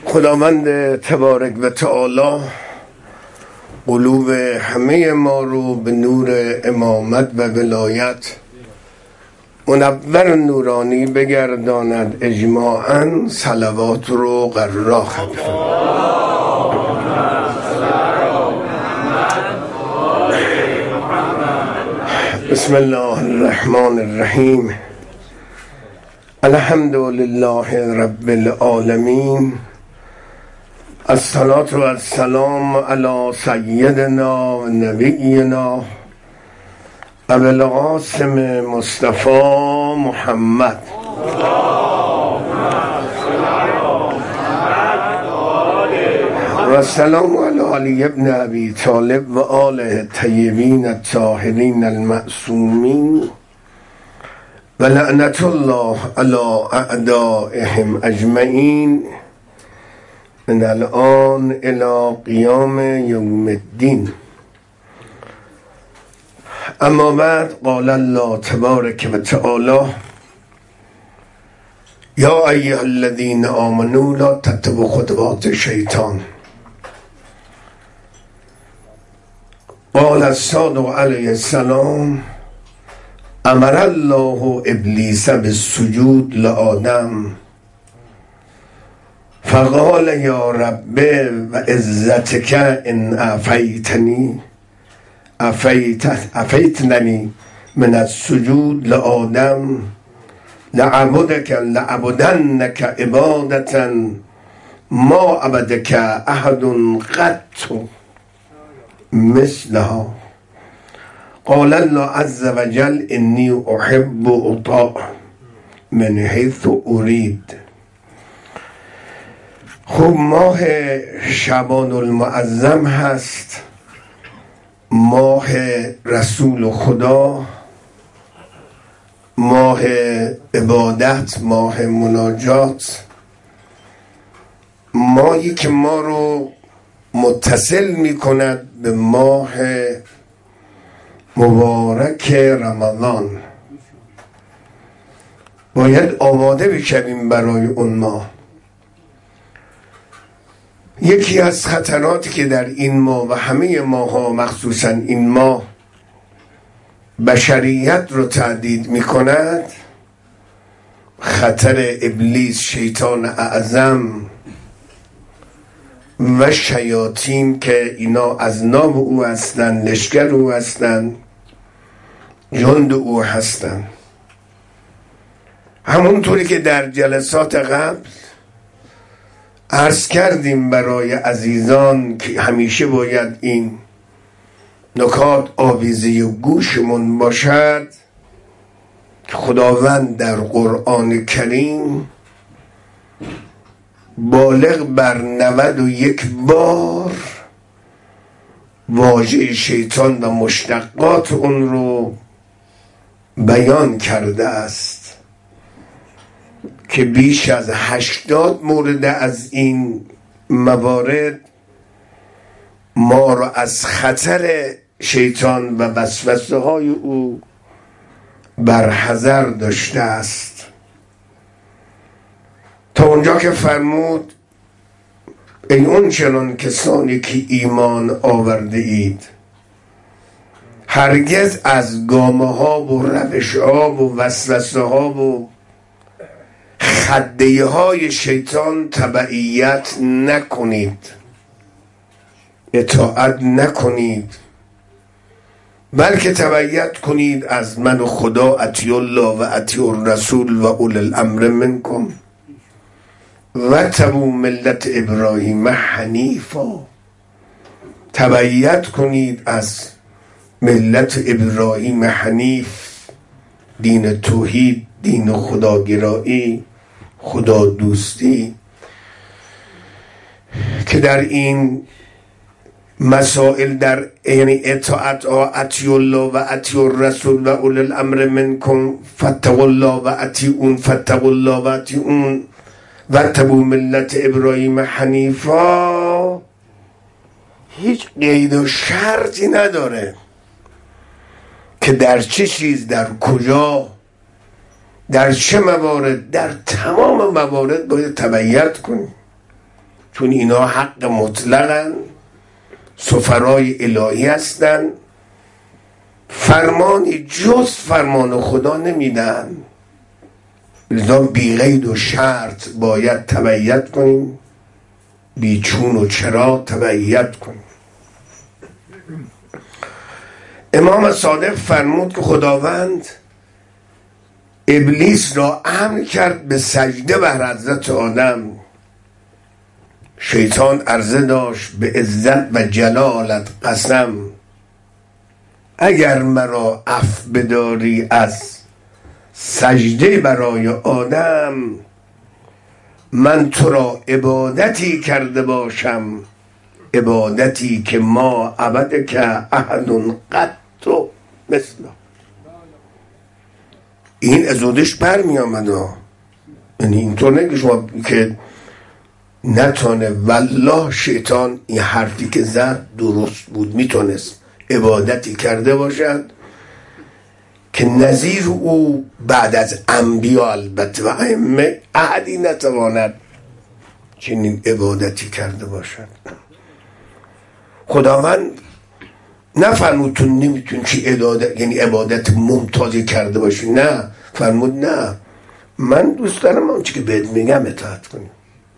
خداوند تبارک و تعالی قلوب همه ما رو به نور امامت و ولایت منور نورانی بگرداند. اجماعاً صلوات رو قرار خواهد. بسم الله الرحمن الرحیم. الحمد لله رب العالمین. الصلاة و السلام علی سیدنا و نبینا ابو القاسم مصطفی محمد و السلام علی علی ابن ابی طالب و آله الطیبین الطاهرین المعصومین و لعنت الله علی اعدائهم اجمعین من الان الى قیام یوم الدین. اما بعد، قال الله تبارک و تعالی: یا ایها الذین آمنوا لا تتبعوا خطوات الشیطان. قال الصادق علیه السلام: امر الله ابلیس بالسجود لآدم فقال یا رب و عزتک ان افیتنی من السجود لآدم لعبدنک عبادتا ما عبدک احد قط مثلها. قال الله عز وجل انی احب اطاع من حیث ارید. خب ماه شعبان المعظم هست، ماه رسول خدا، ماه عبادت، ماه مناجات، ماهی که ما رو متصل می کند به ماه مبارک رمضان. باید آماده بشویم برای اون ماه. یکی از خطراتی که در این ماه و همه ماها مخصوصا این ماه بشریت رو تهدید می کند، خطر ابلیس، شیطان اعظم و شیاطین که اینا از نام او هستند، لشکر او هستند، جند او هستند. همونطوری که در جلسات قبل عرض کردیم برای عزیزان که همیشه باید این نکات آویزه گوشمون باشد که خداوند در قرآن کریم بالغ بر 91 بار واژه شیطان و مشتقات اون رو بیان کرده است که بیش از 80 مورد از این موارد ما را از خطر شیطان و وسوسه های او برحذر داشته است، تا اونجا که فرمود: ای اون چنان کسانی که ایمان آورده اید، هرگز از گامه ها و روش ها و وسوسه ها و خدیه های شیطان تبعیت نکنید، اطاعت نکنید، بلکه تبعیت کنید از من و خدا. اطیع الله و اطیع الرسول و اولی الامر منکم و تبعوا ملت ابراهیم حنیفا. تبعیت کنید از ملت ابراهیم حنیف، دین توحید، دین خداگرایی، خدا دوستی، که در این مسائل، در یعنی اطاعت اطیع الله و اطیع الرسول و اولی الامر منکم فاتقوا الله و اطیعون فاتقوا الله و اطیعون و تبعوا ملت ابراهیم حنیفا، هیچ قید و شرطی نداره که در چه چیز، در کجا، در چه موارد، در تمام موارد باید تبعیت کنیم. چون اینا حق مطلقن، سفرای الهی هستن، فرمانی جز فرمان خدا نمیدن، لذا بی قید و شرط باید تبعیت کنیم، بی چون و چرا تبعیت کنیم. امام صادق فرمود که خداوند ابلیس را امر کرد به سجده بر حضرت آدم. شیطان عرضه داشت به عزت و جلالت قسم، اگر مرا عفو بداری از سجده برای آدم، من تو را عبادتی کرده باشم، عبادتی که ما عبد که احد قط مثلا. این ازودش برمی آمد، یعنی اینطور نگه شما که نتانه. والله شیطان این حرفی که زد درست بود، میتونست عبادتی کرده باشد که نظیر او بعد از انبیا البته و ائمه احدی نتواند چنین عبادتی کرده باشد. خداوند نفرمود تو نمیتون چی عبادت، یعنی عبادت ممتازی کرده باشی، نه، فرمود نه، من دوست دارم اون چی که بهت میگم اطاعت کنی.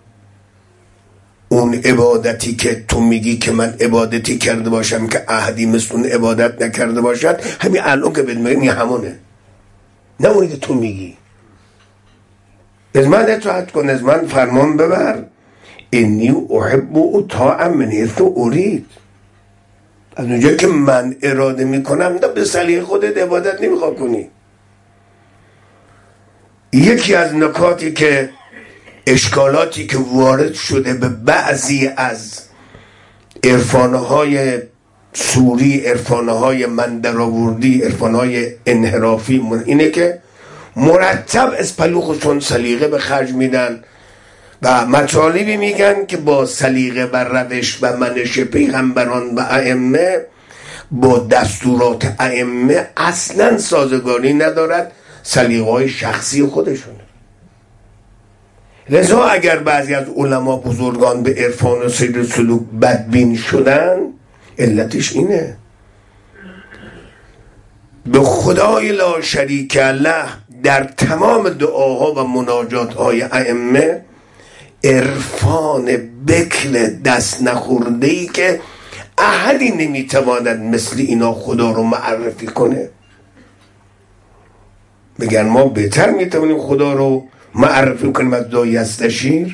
اون عبادتی که تو میگی که من عبادتی کرده باشم که احدی مثل اون عبادت نکرده باشد، همین الان که بهت میگم همونه، نه اونی که تو میگی. از من اطاعت کن، از من فرمان ببر. انی احب اطاع من حیث ارید. از اونجا که من اراده میکنم به سلیقه خودت عبادت نمیخواد کنی. یکی از نکاتی که اشکالاتی که وارد شده به بعضی از عرفانهای سوری، عرفانهای من درآوردی، عرفانهای انحرافی، اینه که مرتب از پلو خودشون سلیقه به خرج میدن و مطالبی میگن که با سلیقه و روش و منش پیغمبران و ائمه، با دستورات ائمه اصلا سازگاری ندارد، سلیقه های شخصی خودشونه. لذا اگر بعضی از علما بزرگان به عرفان و سیر سلوک بدبین شدن، علتش اینه. به خدای لا شریک له در تمام دعاها و مناجات های ائمه عرفان بکر دست نخورده‌ای که احدی نمیتواند مثل اینا خدا رو معرفی کنه. بگن ما بهتر میتونیم خدا رو معرفی کنیم از دعای استشیر،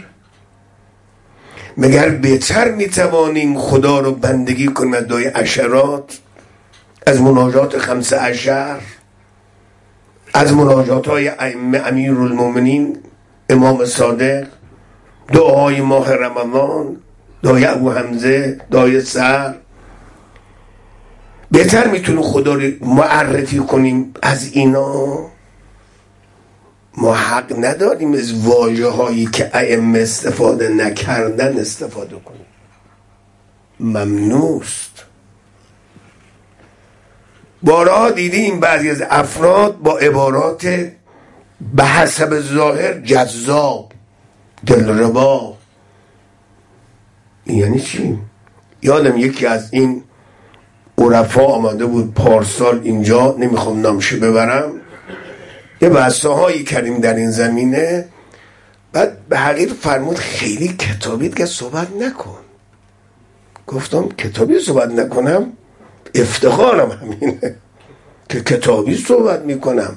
مگر بهتر میتوانیم خدا رو بندگی کنیم از دعای عشرات، از مناجات 15، از مناجات های ائمه، امیرالمومنین امام صادق، دعای ماه رمضان، دعای ابو حمزه، دعای سر. بهتر میتونیم خدا رو معرفی کنیم از اینا؟ ما حق نداریم از واژه هایی که ائمه استفاده نکردن استفاده کنیم، ممنوست. بارها دیدیم بعضی از افراد با عبارات به حسب ظاهر جذاب، دلربا. یعنی چی؟ یادم یکی از این عرفا آمده بود پارسال اینجا، نمیخوام نامشو ببرم، یه بحثه هایی کردیم در این زمینه. بعد به حقیقت فرمود خیلی کتابی که صحبت نکن. گفتم کتابی صحبت نکنم؟ افتخارم همینه که کتابی صحبت میکنم.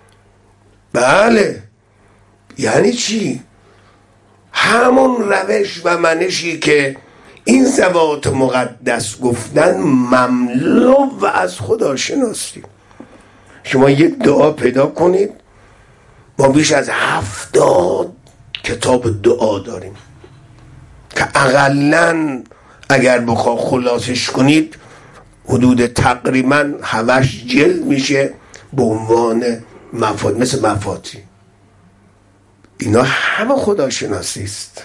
بله، یعنی چی؟ همون روش و منشی که این ذوات مقدس گفتن مملو و از خدا شناسی. شما یک دعا پیدا کنید، ما بیش از 70 کتاب دعا داریم که اقلن اگر بخواه خلاصش کنید حدود تقریبا 8 جلد میشه به عنوان مفاد، مثل مفاتی. اینا همه خدا شناسی است.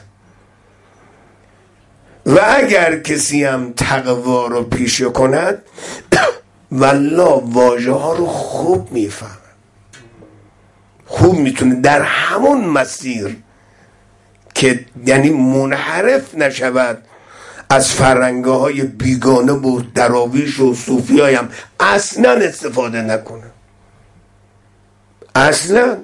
و اگر کسی هم تقوا رو پیشه کند والله واژه ها رو خوب میفهمه، خوب میتونه در همون مسیر که یعنی منحرف نشود از فرهنگ‌های های بیگانه و دراویش و صوفی هم اصلا استفاده نکنه، اصلا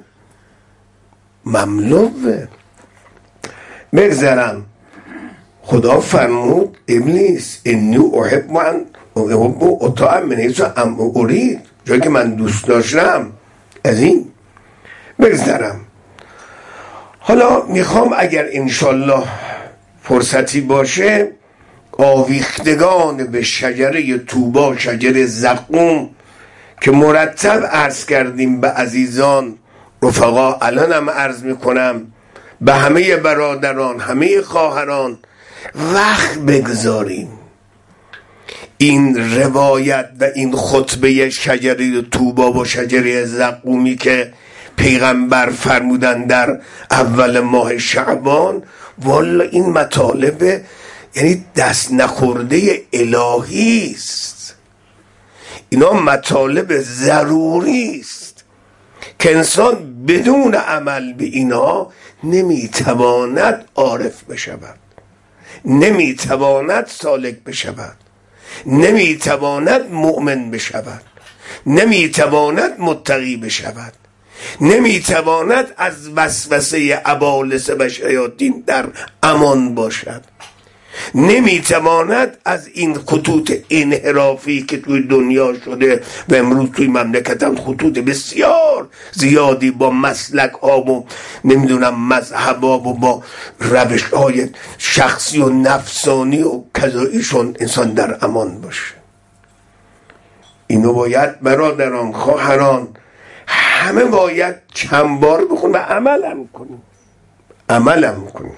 مملوه. بگذارم خدا فرمود ابلیس انی احب اطاع من حیث ارید، جایی که من دوست داشتم. از این بگذارم. حالا میخوام اگر انشالله فرصتی باشه آویختگان به شجره طوبا، شجره زقوم که مرتب عرض کردیم به عزیزان رفقا، الانم عرض میکنم به همه برادران، همه خواهران، وقت بگذاریم این روایت و این خطبه شجره طوبا و شجره زقومی که پیغمبر فرمودن در اول ماه شعبان، والا این مطالب یعنی دست نخورده الهی است، اینا مطالب ضروری است که انسان بدون عمل به اینا نمیتواند عارف بشود، نمیتواند سالک بشود، نمیتواند مؤمن بشود، نمیتواند متقی بشود، نمیتواند از وسوسه ابالس و شیاطین در امان باشد، نمیتواند از این خطوط انحرافی که توی دنیا شده و امروز توی مملکتم خطوط بسیار زیادی با مسلک ها و نمیدونم مذهب ها و با روش های شخصی و نفسانی و کذاییشون انسان در امان باشه. اینو باید برادران، خواهران، همه باید چند بار بخون و عملم کنیم.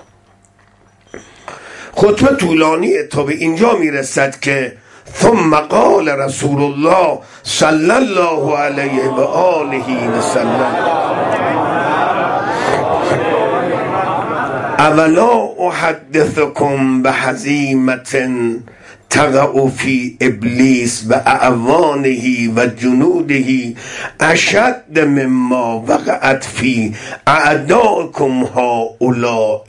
خطبه طولانیه تا به اینجا میرسد که ثم قال رسول الله صلی الله علیه و آله و سلم اولا احدثکم بهزیمة تقع فی ابلیس و اعوانه و جنوده اشد مما وقعت فی اعدائکم هؤلاء.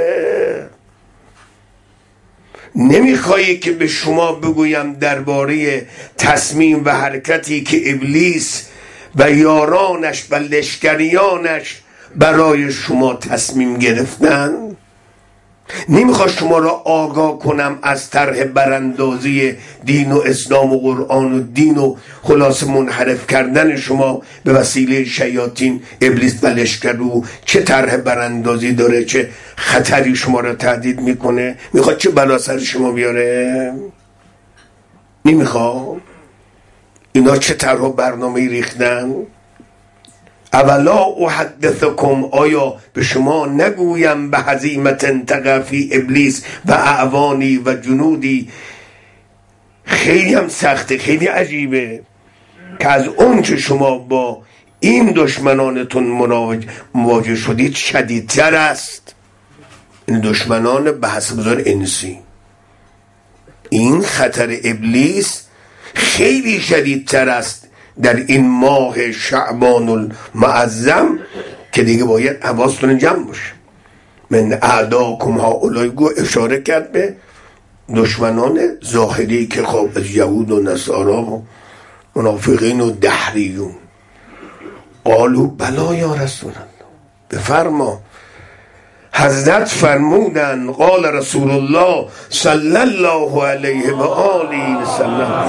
نمیخوایی که به شما بگویم درباره تصمیم و حرکتی که ابلیس و یارانش و لشکریانش برای شما تصمیم گرفتن؟ نمیخواد شما را آگاه کنم از طرح براندازی دین و اسلام و قرآن و دین و خلاص منحرف کردن شما به وسیله شیاطین، ابلیس و لشکرو چه طرح براندازی داره، چه خطری شما را تهدید میکنه، میخواد چه بلا سر شما بیاره؟ نمیخواد. اینا چه طرح و برنامه ریختن؟ اولا احدثکم، آیا به شما نگویم به هزیمة تقع فی ابلیس و اعوانی و جنودی؟ خیلی هم سخته، خیلی عجیبه که از اون که شما با این دشمنانتون مواجه شدید شدیدتر است. این دشمنان به حسب بزار انسی، این خطر ابلیس خیلی شدیدتر است در این ماه شعبان المعظم که دیگه باید حواستون جمع باشه. من اعداکم هؤلاء گو اشاره کرد به دشمنان ظاهری که خب از یهود و نصارا و منافقین و دهریون. قالوا بلا یا رسول الله، بفرما. حضرت فرمودن قال رسول الله صلی الله علیه و آله و سلم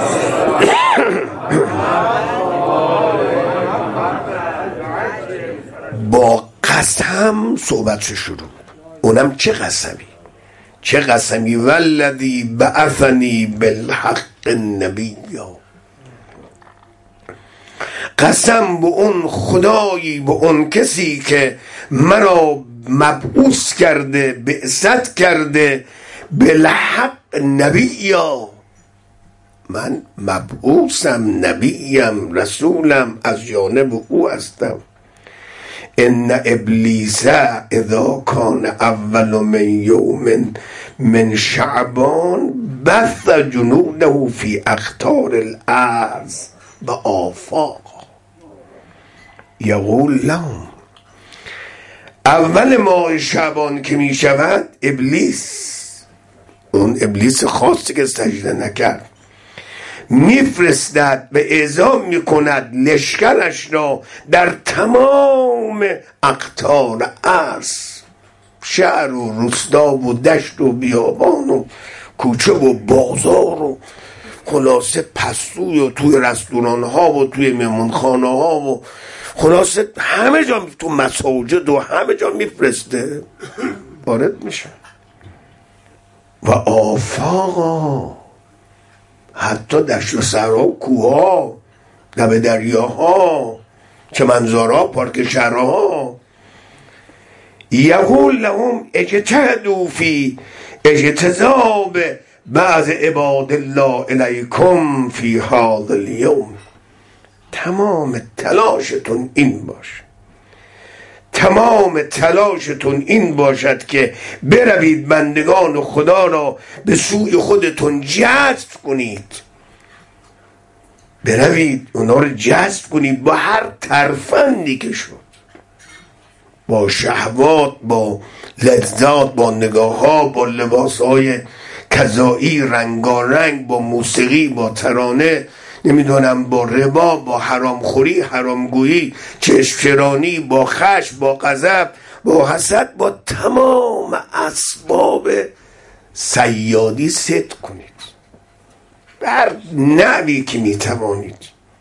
با قسم صحبتش شروع، اونم چه قسمی والذی بعثنی بالحق النبی، قسم به اون خدایی، به اون کسی که مرا مبعوث کرده، بعثت کرده، بالحق نبی، من مبعوثم، نبیم، رسولم، از جانب او هستم. ان ابلیس اذا کان اول من یوم من شعبان بث جنوده فی اقطار الارض و آفاق یقول لهم اول ماه شعبان که می شود ابلیس، اون ابلیس خاصی که سجده نکرد، میفرستد و اعزام میکند لشکرش را در تمام اقطار ارض، شهر و روستا و دشت و بیابان و کوچه و بازار و خلاصه پستوی و توی رستوران ها و توی مهمونخانه ها و خلاصه همه جا، تو مساجد و همه جا میفرسته، وارد میشه. و آفاقا، حتی دشت و صحرا و کوها، لب دریاها، چمنزارها، پارک شهرها. یقول لهم اجتهدوا فی اجتذاب بعض عباد الله الیکم فی هذا اليوم. تمام تلاشتون این باشه، تمام تلاشتون این باشد که بروید بندگان خدا را به سوی خودتون جذب کنید، بروید اونا رو جذب کنید با هر ترفندی که شد، با شهوات، با لذات، با نگاه ها، با لباس های کذایی رنگارنگ، با موسیقی، با ترانه، نمیدونم با ربا، با حرامخوری، حرامگویی، چشمچرانی، با خشم، با غضب، با حسد، با تمام اسباب صیادی صید کنید بر نحوی که میتوانید.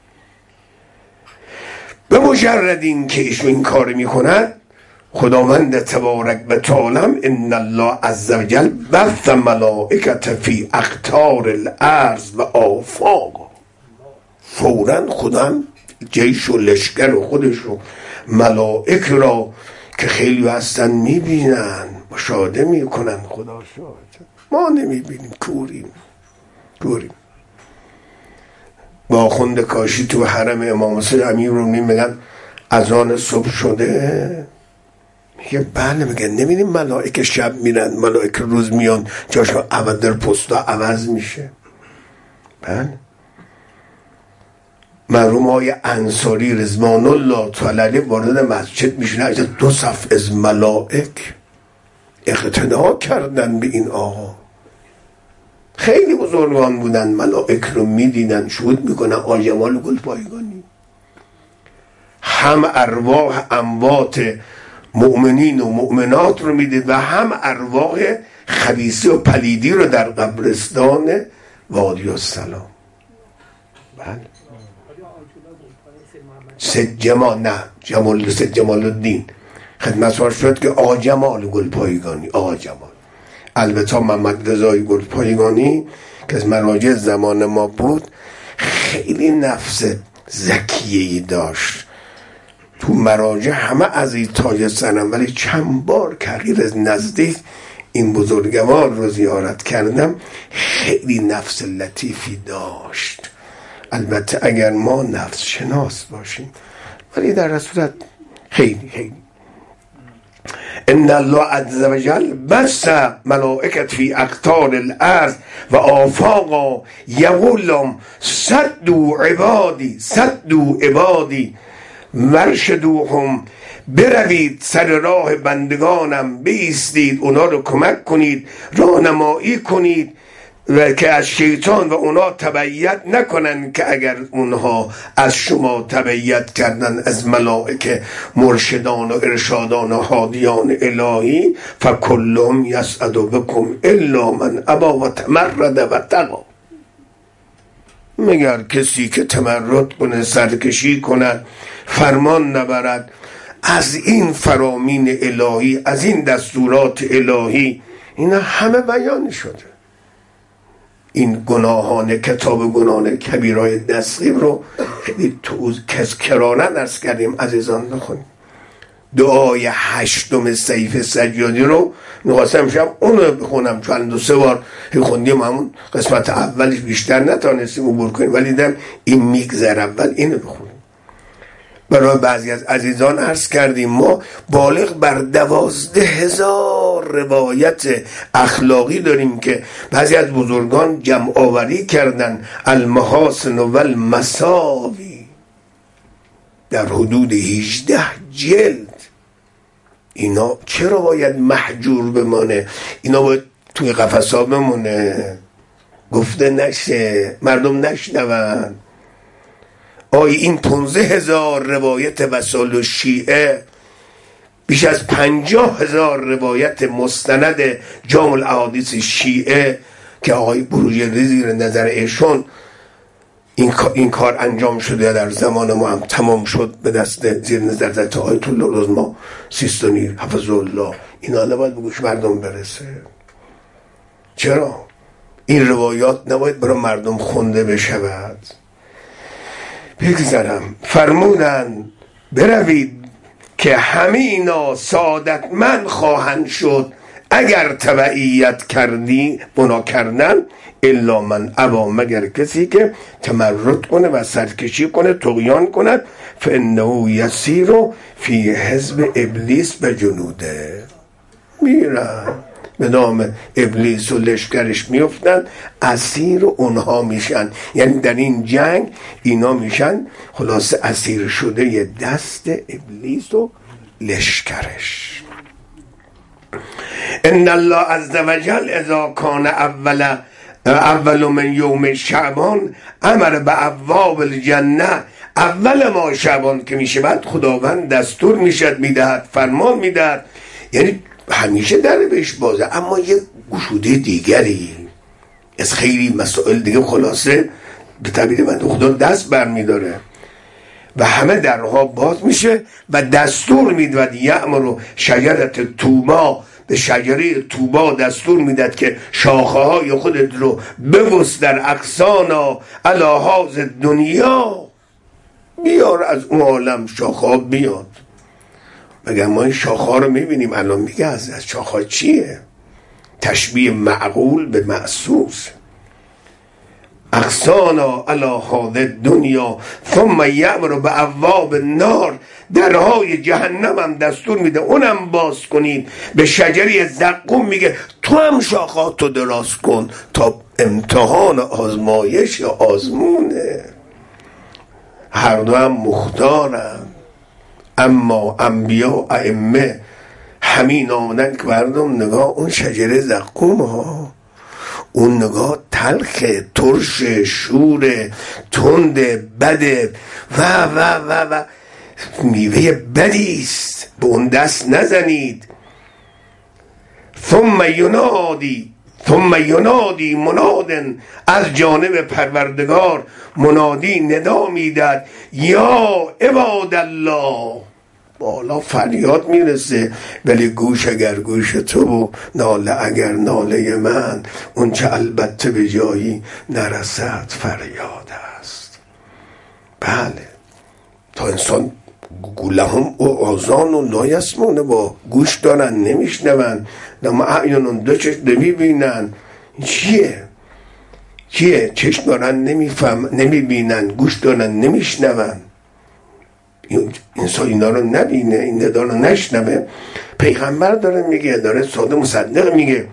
به مجرد این که ایشون این کار میکند، خداوند تبارک و تعالی ان الله عز وجل بث ملائکته فی اقطار الارض و آفاق، فوراً خدا جیش و لشکر و خودش و ملائک را که خیلی هستن میبینن، مشاهده میکنن. خدا شاهد، ما نمیبینیم، کوریم. با آخوند کاشی تو حرم امام حسین امیرالمومنین میگن اذان صبح شده، میگه بله. میگه نمیدیم ملائک شب میرن، ملائک روز میان، جاشو عوض در پستا عوض میشه. بله. مرحوم های انصاری رضوان الله تعالی علیه وارد مسجد میشن، از 2 صف از ملائک اقتدا کردن به این آقا. خیلی بزرگان بودن، ملائک رو میدیدن، شهود میکنن. آقا جمال گلپایگانی هم ارواح اموات مؤمنین و مؤمنات رو میدید و هم ارواح خبیثی و پلیدی رو در قبرستان وادی السلام. بله. سید جمال الدین خدمت شد که آقا جمال گلپایگانی، آقا جمال. البته محمد رضای گلپایگانی که از مراجع زمان ما بود، خیلی نفس ذکیه‌ای داشت. تو مراجع همه از این تاج سنم، ولی چند بار کریر از نزدیک این بزرگوار رو زیارت کردم، خیلی نفس لطیفی داشت. البته اگر ما نفس شناس باشیم، ولی در صورت خیلی ان الله عز وجل بث ملائکة فی اقطار الارض و آفاقا یقول لهم صدوا عبادی ورشدوهم، بروید سر راه بندگانم، بایستید اونا رو کمک کنید، راهنمایی کنید و که از شیطان و اونا تبعیت نکنن، که اگر اونها از شما تبعیت کردن، از ملائکه مرشدان و ارشادان و هادیان الهی، فکلهم یسعد بکم الا من ابا و تمرد و تقی. مگر کسی که تمرد کنه، سرکشی کند، فرمان نبرد از این فرامین الهی، از این دستورات الهی، اینا همه بیان شده. این گناهان کتاب گناهان کبیرای دستغیب رو خیلی کرارن عرض کردیم عزیزان بخونیم. دعای 8 سیف سجادی رو میخواستم شب اون رو بخونم، چون 2-3 بار خوندیم، همون قسمت اولش بیشتر نتانستیم عبور کنیم، ولی دیدم این میگذر اول اینو بخونیم. برای بعضی از عزیزان عرض کردیم ما بالغ بر 12,000 روایت اخلاقی داریم که بعضی از بزرگان جمع آوری کردن، المحاسن و المساوی، در حدود 18 جلد اینا چرا باید محجور بمانه؟ اینا باید توی قفس‌ها بمونه، گفته نشه، مردم نشنون. این 15,000 روایت وصال الشیعه، بیش از 50,000 روایت مستند جامع الاحادیث شیعه که آقای بروجردی زیر نظر ایشون این کار انجام شده، در زمان ما هم تمام شد به دست زیر نظر آیت الله العظمی سیستانی حفظه الله. اینا نباید به گوش مردم برسه. چرا؟ این روایات نباید برای مردم خونده بشود. بگذارم فرمودن بروید که همه اینا سعادتمند خواهند شد اگر تبعیت کردی بنا کردن، الا من ابا، مگر کسی که تمرد کنه و سرکشی کنه، طغیان کند، فانه یسیر فی حزب ابلیس به جنوده، میرن به نام ابلیس و لشکرش میفتن، اسیر اونها میشن. یعنی در این جنگ اینا میشن خلاصه اسیر شده ی دست ابلیس و لشکرش. ان الله عز وجل اذا کان اول من یوم شعبان امر به ابواب الجنه، اول ما شعبان که میشه بعد خداوند دستور میشد میدهد، فرمان میدهد، یعنی همیشه در بهش بازه، اما یه گشوده دیگری از خیلی مسائل دیگه خلاصه به تعبیر من خدا دست برمیداره و همه درها باز میشه و دستور میدهد یأمر شجرت طوبا، به شجره طوبا دستور میداد که شاخه های خودت رو ببوس در اغصانا علی حاض دنیا، بیار از اون عالم شاخه ها بیاد. مگر ما این شاخه ها رو میبینیم؟ الان میگه از شاخه ها چیه؟ تشبیه معقول به محسوس. اغصانا علی حاض دنیا ثم یأمر به ابواب النار، درهای جهنم هم دستور میده اونم باز کنید. به شجره زقوم میگه تو هم شاخاتو دراز کن تا امتحان آزمایش یا آزمونه. هر دو هم مختارن، اما انبیا ائمه همین آمدن که مردم نگاه اون شجره زقوم ها، اون نگاه تلخه، ترش، شوره، تند، بده و و و و میوه بدیست، به اون دست نزنید. ثم ینادی منادن، از جانب پروردگار منادی ندا میداد، یا عباد الله، بالا فریاد میرسه، ولی گوش اگر گوش تو و ناله اگر ناله من، اون چه البته به جایی نرسد فریاد است. بله، تا انسان گولهم و آذان و نایسمونه، با گوش دارن نمیشنون، نما اعینون دو چشم نمیبینن. چیه؟ چشم دارن نمیبینن، گوش دارن نمیشنون. انسان اینا رو نبینه، این داره نشنوه. پیغمبر داره میگه، داره ساده مصدق میگه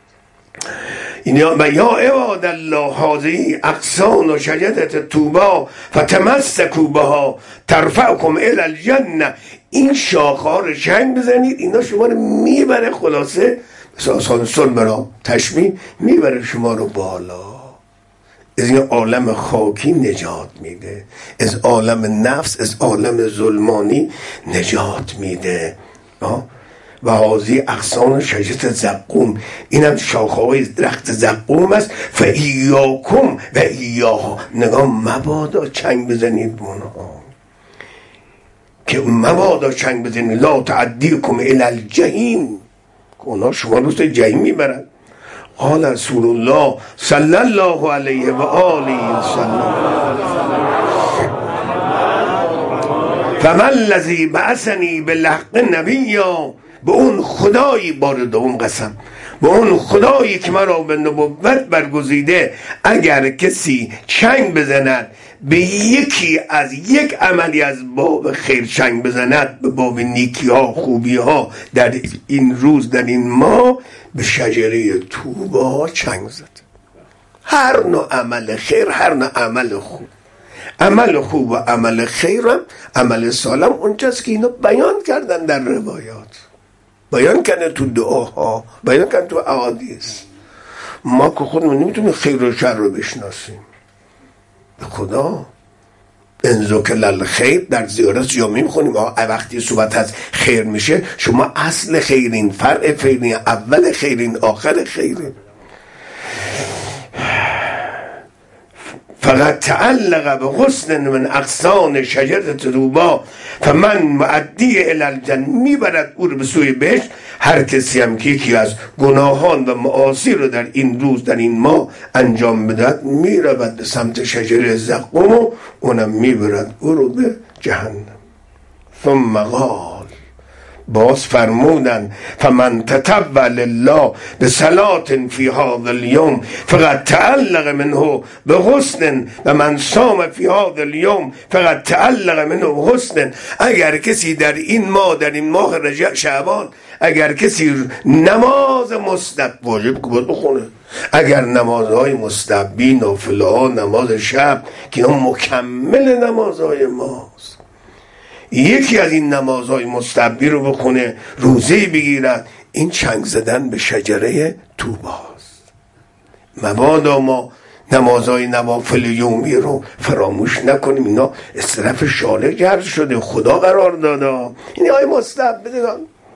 و یا عباد الله هذه اغصان و شجرة طوبا فتمسکوا بها ترفعکم الی الجنه. این شاخه ها رو چنگ بزنید، اینا شما رو میبره، خلاصه سال برا تشبیه میبره شما رو بالا، از این عالم خاکی نجات میده، از عالم نفس، از عالم ظلمانی نجات میده. و هذه اغصان شجرة زقوم، اینم شاخه‌های درخت زقوم است. فایاکم و ایاها، نگاه مبادا چنگ بزنید به اونها، که مبادا چنگ بزنید. لا تعدیکم الی الجحیم، که اونها شما رو به جحیم میبرن. قال رسول الله صلی الله علیه و آله و سلم فوالذی بعثنی بالحق نبیا، به اون خدایی، بار دوم قسم، به اون خدایی که مرا به نبوت برگزیده، اگر کسی چنگ بزند به یکی از یک عملی از باب خیر چنگ بزند، به باب نیکی ها خوبی ها در این روز در این ماه، به شجره طوبا چنگ زد. هر نوع عمل خیر، هر نوع عمل خوب، عمل خوب و عمل خیر، عمل سالم اونجاست که اینو بیان کردن در روایات. بیان کنه تو دعاها، بیان کنه تو احادیث. ما که خودمون نمیتونیم خیر و شر رو بشناسیم. به خدا انزو که للخیر در زیارت جامعه میخونیم وقتی صحبت از خیر میشه، شما اصل خیرین، فرع خیرین، اول خیرین، آخر خیرین. فقط تعلق به غصن من اغصان شجرة طوبی فمن معدی الی الجنة، میبرد او رو به سوی بهشت. هر کسی هم که یکی از گناهان و معاصی رو در این روز، در این ماه انجام بدهد، میرود به سمت شجره زقوم و اونم میبرد او رو به جهنم. ثم قال، باز فرمودن فمن تتبع لله بصلاة فی هذا اليوم فقد تعلق منه بحسن و من صام فی هذا اليوم فقد تعلق منه بحسن. اگر کسی در این ماه رجب شعبان، اگر کسی نماز مستحب واجب بود بخونه، اگر نمازهای مستحبی، نافله ها، نماز شب که اون مکمل نمازهای ماست، یکی از این نمازهای مستحبی رو بخونه، روزه بگیرد، این چنگ زدن به شجره طوباست. مبادا ما نمازهای نوافل یومی رو فراموش نکنیم، اینا اصطرف شاله جرز شده، خدا قرار داده، این های مستحب بدگان.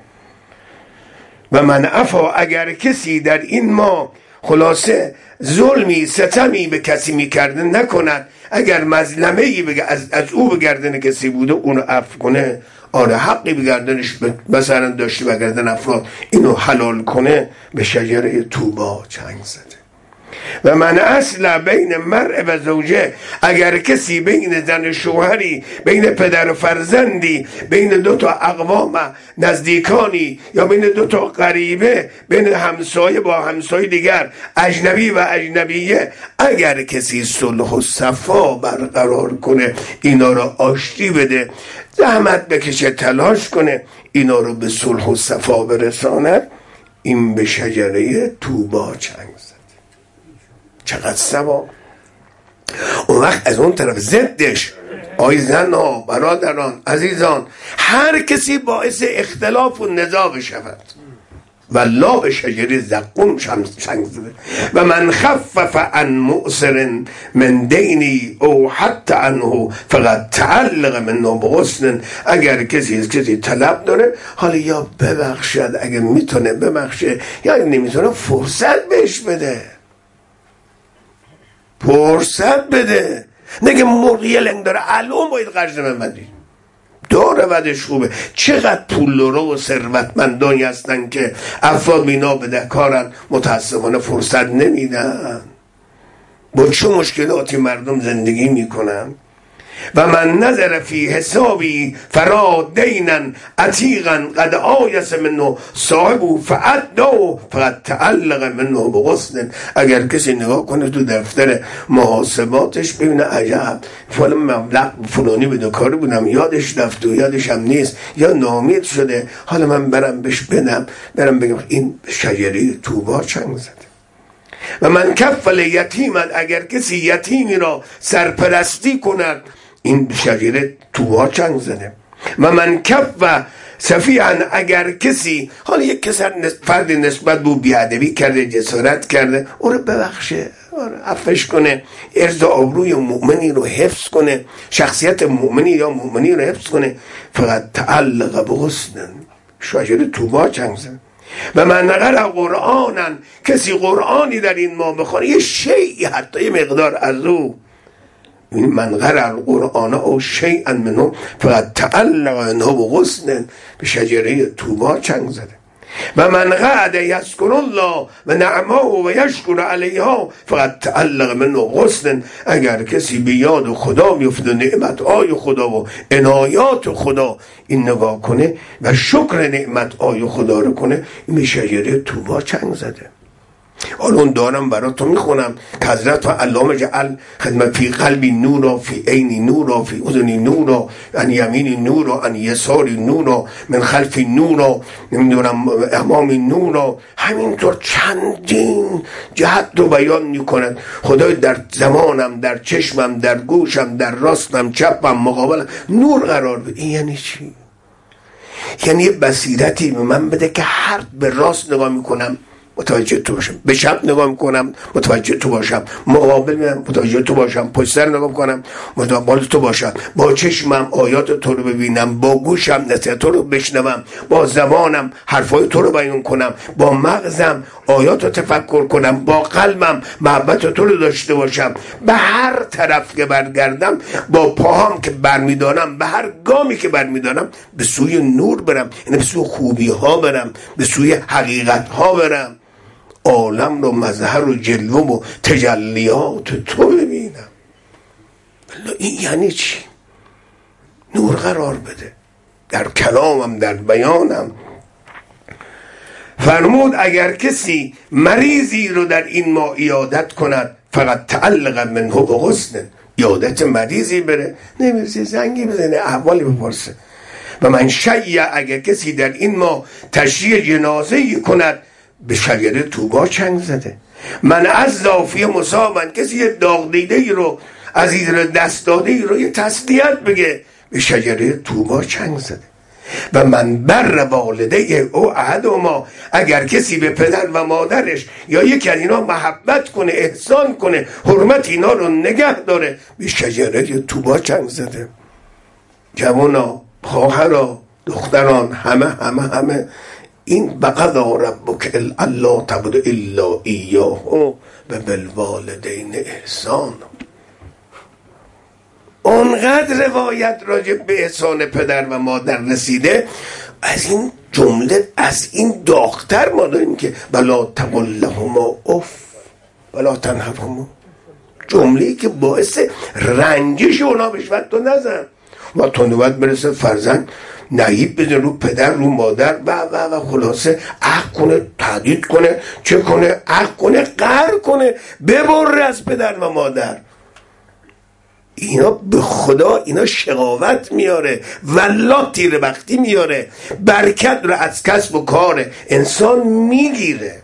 و من عفا، اگر کسی در این ما خلاصه ظلمی ستمی به کسی میکرده نکند، اگر مظلمه‌ای از او به گردن کسی بوده اونو عفو کنه، آره حقی به گردنش مثلا داشته به گردن افراد، اینو حلال کنه، به شجره طوبا چنگ زده. و من اصل بین مرء و زوجه، اگر کسی بین زن و شوهری، بین پدر و فرزندی، بین دو تا اقوام نزدیکانی یا بین دو تا قریبه، بین همسایه با همسایه دیگر، اجنبی و اجنبیه، اگر کسی صلح و صفا برقرار کنه، اینا رو آشتی بده، زحمت بکشه، تلاش کنه، اینا رو به صلح و صفا برساند، این به شجره طوبا چنگ زد. چقدر ثواب. اون وقت از اون طرف ضدش، آی زنها، برادران، عزیزان، هر کسی باعث اختلاف و نزاع بشود، والله به شجره زقوم چنگ زده. و من خفف عن مؤسر من دینی او حتی عنه فقط تعلق منه بغسن، اگر کسی طلب داره، حالا یا ببخشد، اگر میتونه ببخشه، یا نمیتونه فرصت بهش بده، فرصت بده. نگه مرغی لنگ داره الان باید قرض من بدی، داره ودش خوبه. چقدر پول رو و ثروتمندانی هستن که افراد بینا بدهکارن، متاسفانه فرصت نمیدن. با چه مشکلاتی مردم زندگی میکنن. و من نظر فی حسابی فرا دینا عتیقا قد آیس منه صاحبو فعدو فقد تعلق منه بغسن، اگر کسی نگاه کنه تو دفتر محاسباتش ببینه عجب فلان مبلغ فلانی بدهکار بودم، یادش رفت و یادش هم نیست، یا ناامید شده، حالا من برم بهش بدم، برم بگم این شجره طوبا چنگ زده. و من کفل یتیمت، اگر کسی یتیمی را سرپرستی کند، این شجره طوبا چنگ زده. و من کف سفیهن، اگر کسی، حالا یک کسی فرد نسبت به بیادبی کرده، جسارت کرده، او رو ببخشه، عفوش کنه، عرض و آبروی مؤمنی رو حفظ کنه، شخصیت مؤمنی یا مؤمنی رو حفظ کنه، فقط تعلق بغسن، شجره طوبا چنگ زده. و من قرأ قرآنن، کسی قرآنی در این ما بخونه، یه شیعی حتی یه مقدار از او، من قرأ القرآن او شیئا منه فقط تعلق منه بغسن، به شجره طوبا چنگ زده. و من قعد یذکر الله و نعمه و یشکر علیها فقط تعلق منه غسن، اگر کسی به یاد خدا بیفته، نعمت‌های خدا و عنایات خدا این نگاه کنه و شکر نعمت‌های خدا رو کنه، این به شجره طوبا چنگ زده. الان دارم براتون میخونم که حضرت و علامه جعل خدمت فی قلبی نورا، فی عینی نورا، فی اذنی نورا، ان یمینی نورا، ان یساری نورا، من خلفی نورا، نمیدونم امامی نورا، همینطور چندین جهت رو بیان میکنن. خدای در زمانم، در چشمم، در گوشم، در راستم، چپم، مقابلم نور قرار بده. این یعنی چی؟ یعنی یه بصیرتی به من بده که هر به راست نگاه میکنم متوجه تو باشم، به چپ نگاه میکنم متوجه تو باشم، مقابل میرم متوجه تو باشم، پشت سر نگاه میکنم متوجه تو باشم، با چشمم آیات تو رو ببینم، با گوشم نصیحت تو رو بشنوم، با زبانم حرفای تو رو بیان کنم، با مغزم آیات رو تفکر کنم، با قلبم محبت تو رو داشته باشم، به هر طرف که برگردم با پاهام که برمیدارم، به هر گامی که برمیدارم به سوی نور برم، یعنی به سوی خوبی ها برم، به سوی حقیقت ها برم، عالم رو مظهر و جلوه و تجلیات تو ببینم. این یعنی چی؟ نور قرار بده در کلامم، در بیانم. فرمود اگر کسی مریضی رو در این ماه عیادت کند فقط تعلق منه و غصن، عیادت مریضی بره، نمیرسه زنگی بزنه احوالی بپرسه. و من شیع اگر کسی در این ماه تشییع جنازه‌ای کند به شجره طوبا چنگ زده. من از ضافی مصابن کسی یه داغ دیده ای رو عزیز رو دست داده ای رو یه تسلیت بگه به شجره طوبا چنگ زده. و من بر والده او احد ما اگر کسی به پدر و مادرش یا یکی از اینا محبت کنه، احسان کنه، حرمت اینا رو نگه داره به شجره طوبا چنگ زده. جوانا، خواهرا، دختران، همه این بقضا ربک الا تعبدوا الا ایاه و بالوالدین احسان. اونقدر روایت راجع به احسان پدر و مادر رسیده، از این جمله از این داغ‌تر ما داریم که ولا تقل لهما اف ولا تنهرهما، جمله‌ای که باعث رنجش اونا بشه تو نزن و تا نوبت برسه فرزند نهیب بزن رو پدر رو مادر و خلاصه عق کنه، تهدید کنه، چه کنه، عق کنه، قهر کنه، ببره از پدر و مادر. اینا به خدا اینا شقاوت میاره، والله تیربختی میاره، برکت رو از کسب و کار انسان میگیره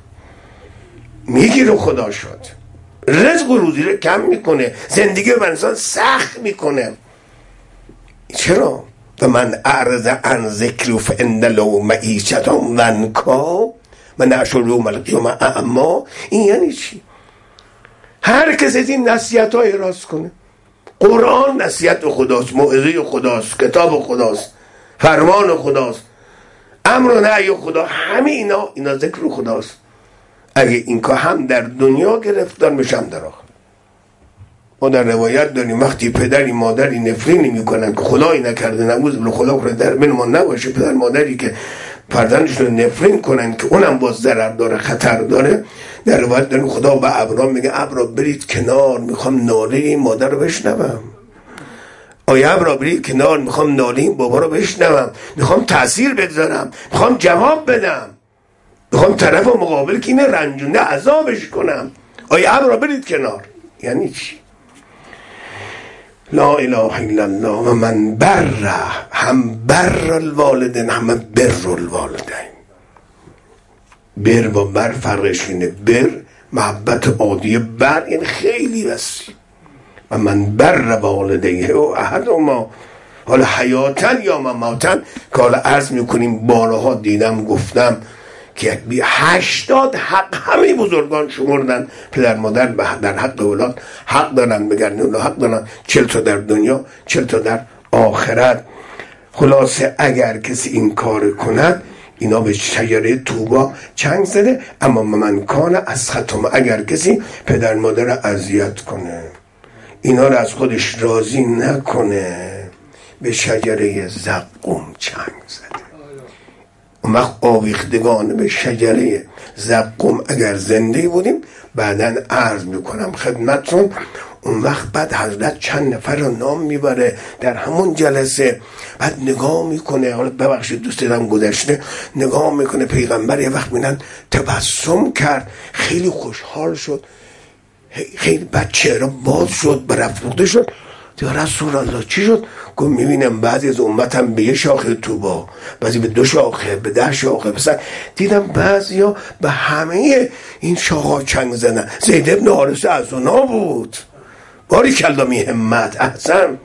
خدا شد، رزق و روزی رو کم میکنه، زندگی رو انسان سخت میکنه. چرا؟ و من اعرض عن ذکر فان له معیشة ضنکا و نحشره یوم القیامة اعما. این یعنی چی؟ هر کس از این نصیحت های راست کنه. قرآن نصیحت خداست، موعظه خداست، کتاب خداست، فرمان خداست، امر و نهی خدا، همه اینا ذکر خداست. اگه این که هم در دنیا گرفتار میشم در آخر. ما در روایت داریم وقتی پدری مادری نفرینی میکنن که خدایی نکرده نموز بلو خدا کنه در بین ما نباشه، پدر مادری که فرزندش رو نفرین کنن که اونم باز ضرر داره، خطر داره، در روایت داریم خدا به ابرا میگه ابرا برید کنار، میخوام ناله این مادر رو بشنوم. آیا ابرا برید کنار، میخوام ناله این بابا رو بشنوم، میخوام تأثیر بگذارم، میخوام جواب بدم، میخوام طرف مقابل که اینه رنجونده عذابش کنم. آیا ابرا برید کنار یعنی چی؟ لا اله الا الله. و من بر، هم بر الوالدین هم بر الوالدین. بر و بر فرقش اینه، بر محبت عادی، بر یعنی خیلی وسیع. و من بر والدیه و احد ما حالا حیاتن یا مماتن که حالا عرض میکنیم بارها دیدم گفتم که 80 حق همه بزرگان شمردن پدر مادر در حق اولاد حق دارن، بگردن اونا حق دارن، 40 تا در دنیا 40 تا در آخرت. خلاصه اگر کسی این کار کند اینا به شجره طوبا چنگ زده. اما من کان از ختم، اگر کسی پدر مادر رو اذیت کنه، اینا رو از خودش راضی نکنه، به شجره زقوم چنگ زده. اون وقت آویختگان به شجره زقوم اگر زنده بودیم بعدن عرض میکنم خدمتتون، اون وقت بعد حضرت چند نفر رو نام میبره در همون جلسه، بعد نگاه میکنه، حالا ببخشید دوست دارم گذشته، نگاه میکنه پیغمبر یه وقت میبینن تبسم کرد، خیلی خوشحال شد، خیلی بچه را باز شد، برافروخته شد. یا رسول الله چی شد؟ گفت میبینم بعضی از امتم به یه شاخه طوبا، بعضی به 2 شاخه، به 10 شاخه، مثلا دیدم بعضی ها به همه این شاخه چنگ زدن. زید ابن حارثه از اونا بود. باری کلامی همت احسن.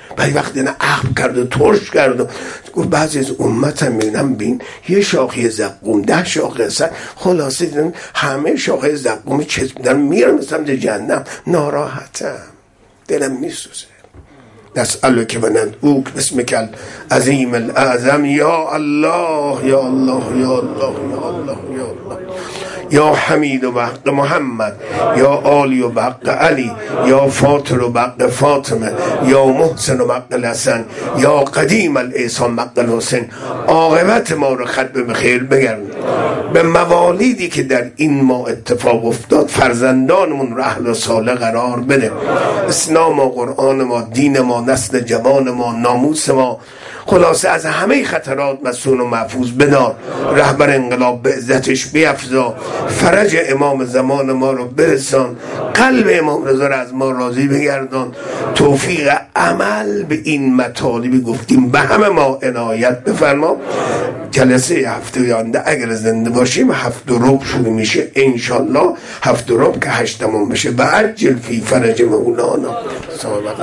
ولی وقتی نه عقب کرد و ترش کرد و گفت بعضی از امتم میبینم بین یه شاخه زقوم 10 شاخه سر، خلاصه دیدن همه شاخه زقوم چسبیدن میرم سمت جهنم، ناراحتم، دلم میسوزه. نسألك وندعوك باسمك العظیم الاعظم یا الله یا الله یا الله یا الله یا الله یا حمید و بحق محمد یا آلی و بحق علی یا فاطر و بحق فاطمه یا محسن و بحق الحسن یا قدیم الاحسان بحق الحسین. عاقبت ما رو ختم به خیر بگردون. به موالیدی که در این ماه اتفاق افتاد فرزندانمون رو اهل و صالح قرار بده. اسلام و قرآن ما، دین ما، نسل جوان ما، ناموس ما، خلاصه از همه خطرات مسئول و محفوظ بدار. رهبر انقلاب به عزتش بیفزا، فرج امام زمان ما رو برسان، قلب امام رضا رو از ما راضی بگردان، توفیق عمل به این مطالبی گفتیم به همه ما عنایت بفرما. جلسه هفته آینده اگر زنده باشیم 7:15 شروع میشه انشالله، 7:15 که 8 بشه. بعجل فی فرج مولانا.